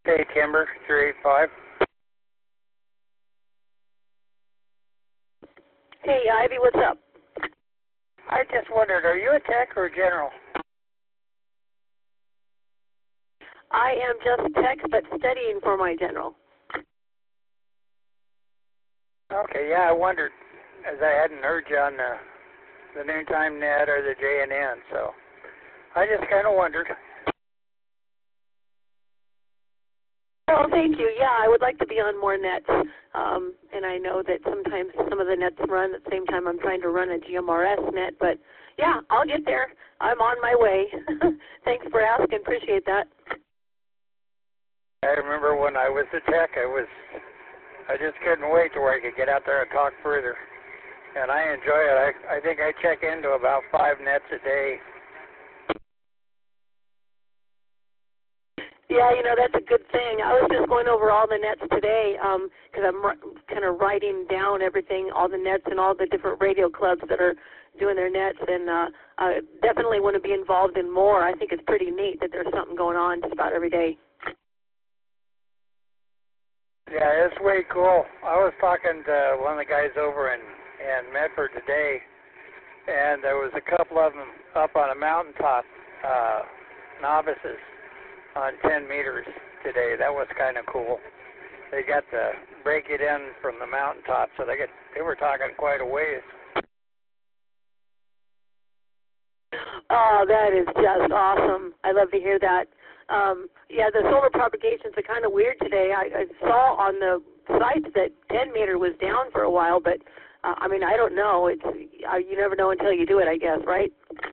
Hey, Timber, 385. Hey, Ivy, what's up? I just wondered, are you a tech or a general? I am just tech, but studying for my general. Okay, yeah, I wondered, as I hadn't heard you on the noontime net or the JNN, so I just kind of wondered. Oh, thank you. Yeah, I would like to be on more nets, and I know that sometimes some of the nets run at the same time I'm trying to run a GMRS net, but yeah, I'll get there. I'm on my way. Thanks for asking. Appreciate that. I remember when I was a tech, I just couldn't wait to where I could get out there and talk further. And I enjoy it. I think I check into about 5 nets a day. Yeah, you know, that's a good thing. I was just going over all the nets today because I'm kind of writing down everything, all the nets and all the different radio clubs that are doing their nets, and I definitely want to be involved in more. I think it's pretty neat that there's something going on just about every day. Yeah, it's way cool. I was talking to one of the guys over in Medford today, and there was a couple of them up on a mountaintop, novices on 10 meters today. That was kind of cool. They got to break it in from the mountaintop, so they were talking quite a ways. Oh, that is just awesome. I love to hear that. Yeah, the solar propagations are kind of weird today. I saw on the sites that 10 meter was down for a while, but I mean, I don't know. It's you never know until you do it, I guess, right?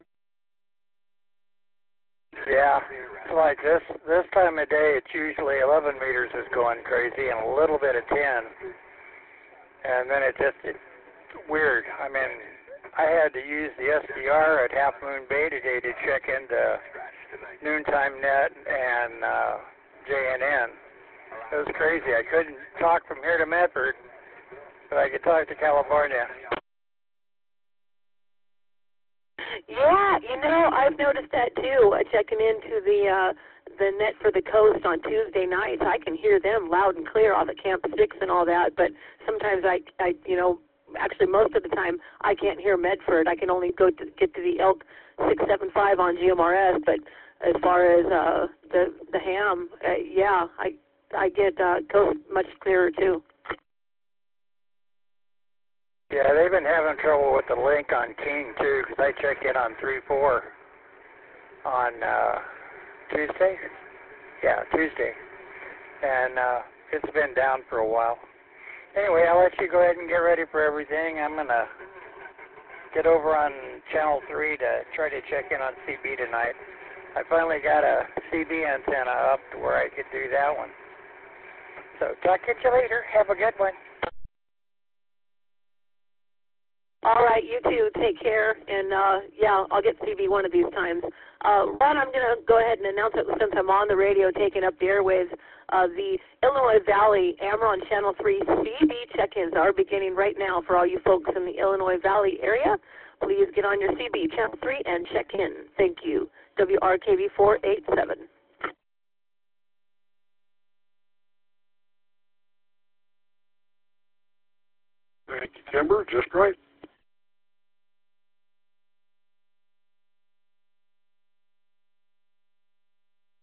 Yeah, like this time of day, it's usually 11 meters is going crazy and a little bit of 10, and then it's weird. I mean, I had to use the SDR at Half Moon Bay today to check into Noontime Net and JNN. It was crazy. I couldn't talk from here to Medford, but I could talk to California. Yeah, you know, I've noticed that too. Checking into the net for the coast on Tuesday nights, I can hear them loud and clear off at Camp 6 and all that. But sometimes I you know, actually most of the time I can't hear Medford. I can only get to the Elk 675 on GMRS. But as far as the ham, yeah, I get coast much clearer too. Yeah, they've been having trouble with the link on King, too, because I check in on 3-4 on Tuesday. Yeah, Tuesday. And it's been down for a while. Anyway, I'll let you go ahead and get ready for everything. I'm going to get over on Channel 3 to try to check in on CB tonight. I finally got a CB antenna up to where I could do that one. So talk to you later. Have a good one. All right, you too. Take care, and yeah, I'll get CB one of these times. Ron, I'm going to go ahead and announce it since I'm on the radio taking up the airwaves. The Illinois Valley Amron Channel 3 CB check-ins are beginning right now for all you folks in the Illinois Valley area. Please get on your CB Channel 3 and check in. Thank you. WRKV 487. Thank you, Timber. Just right.